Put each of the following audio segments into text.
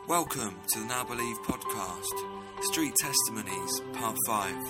Welcome to the Now Believe podcast, Street Testimonies, Part 5.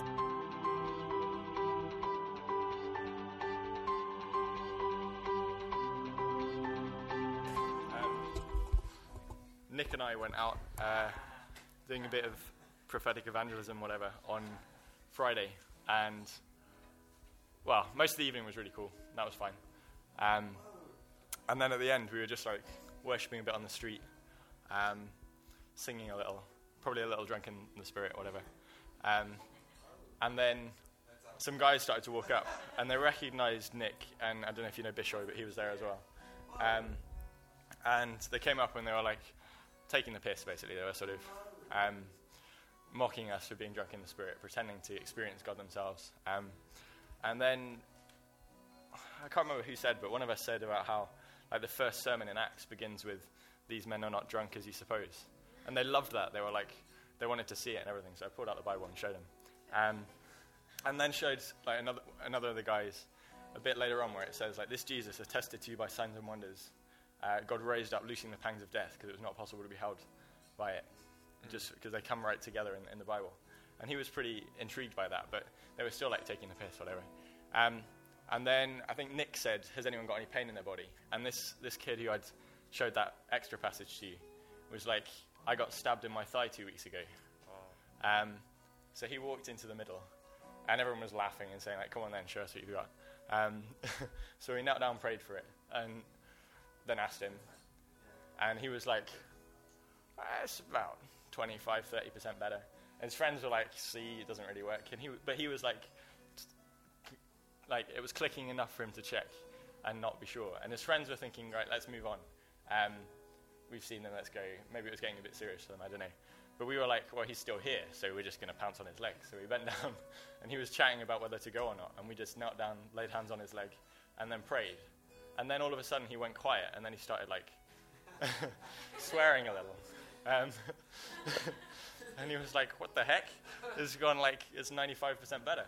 Nick and I went out doing a bit of prophetic evangelism, whatever, on Friday, and, well, most of the evening was really cool. That was fine. And then at the end, we were just, worshipping a bit on the street, singing a little, probably a little drunk in the spirit, whatever. And then some guys started to walk up, and they recognized Nick, and I don't know if you know Bishoy, but he was there as well. And they came up and they were, taking the piss, basically. They were sort of mocking us for being drunk in the spirit, pretending to experience God themselves. And then, I can't remember who said, but one of us said about how the first sermon in Acts begins with, "These men are not drunk as you suppose." And they loved that. They were they wanted to see it and everything. So I pulled out the Bible and showed them. And then showed another of the guys a bit later on where it says, this Jesus attested to you by signs and wonders. God raised up, loosing the pangs of death, because it was not possible to be held by it, just because they come right together in the Bible. And he was pretty intrigued by that, but they were still taking the piss, whatever. And then I think Nick said, "Has anyone got any pain in their body?" And this kid who I'd showed that extra passage to you was "I got stabbed in my thigh 2 weeks ago." So he walked into the middle, and everyone was laughing and saying, "Come on then, show us what you've got." So we knelt down and prayed for it, and then asked him, and he was it's about 25-30% better. And his friends were "See, it doesn't really work." And he was it was clicking enough for him to check and not be sure. And his friends were thinking, right, let's move on. We've seen them, let's go. Maybe it was getting a bit serious for them, I don't know. But we were well, he's still here, so we're just going to pounce on his leg. So we bent down, and he was chatting about whether to go or not. And we just knelt down, laid hands on his leg, and then prayed. And then all of a sudden he went quiet, and then he started swearing a little. And he was what the heck? It's gone it's 95% better.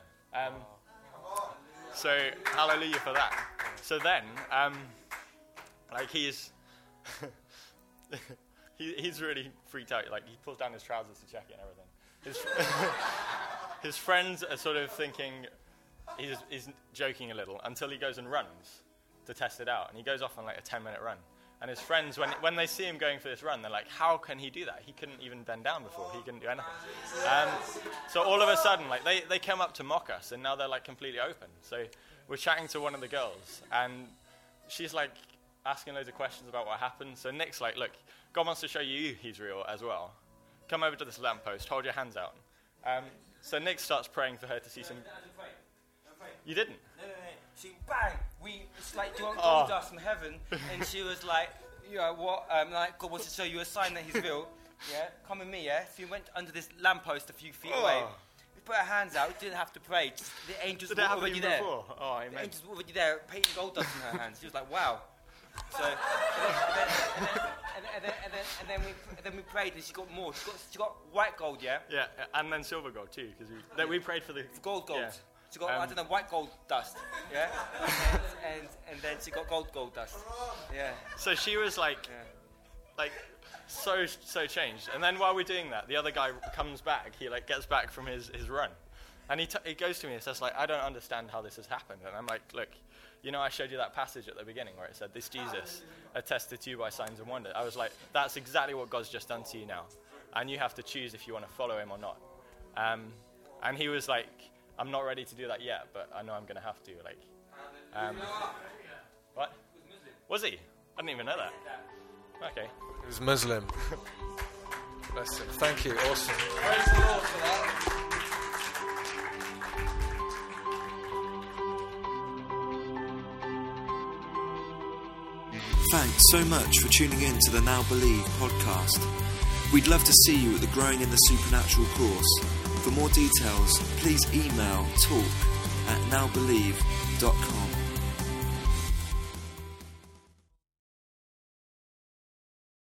So hallelujah for that. So then, he's he's really freaked out. He pulls down his trousers to check it and everything. His friends are sort of thinking he's joking a little until he goes and runs to test it out. And he goes off on a 10-minute run. And his friends, when they see him going for this run, they're how can he do that? He couldn't even bend down before. He couldn't do anything. So all of a sudden, they come up to mock us, and now they're completely open. So we're chatting to one of the girls, and she's asking loads of questions about what happened. So Nick's look, God wants to show you he's real as well. Come over to this lamppost, hold your hands out. So Nick starts praying for her to see some... You didn't? No. She bang. It's you want gold dust from heaven, and she was what? God wants to show you a sign that he's real. Yeah, come with me. Yeah. So we went under this lamppost a few feet away. We put our hands out. We didn't have to pray. Just the angels were already there. The angels were already there, painting gold dust in her hands. She was wow. So and then we prayed, and she got more. She got white gold. Yeah. Yeah, and then silver gold too, because we prayed for the gold. Yeah. She got, white gold dust, yeah? and then she got gold dust, yeah. So she was so changed. And then while we're doing that, the other guy comes back. He gets back from his run. And he goes to me and says, I don't understand how this has happened. And I'm look, I showed you that passage at the beginning where it said, "This Jesus attested to you by signs and wonders." I was that's exactly what God's just done to you now. And you have to choose if you want to follow him or not. And he was "I'm not ready to do that yet, but I know I'm going to have to." What? Was he? I didn't even know that. Okay. He was Muslim. Bless him. Thank you. Awesome. Praise the Lord for that. Thanks so much for tuning in to the Now Believe podcast. We'd love to see you at the Growing in the Supernatural course. For more details, please email talk@nowbelieve.com.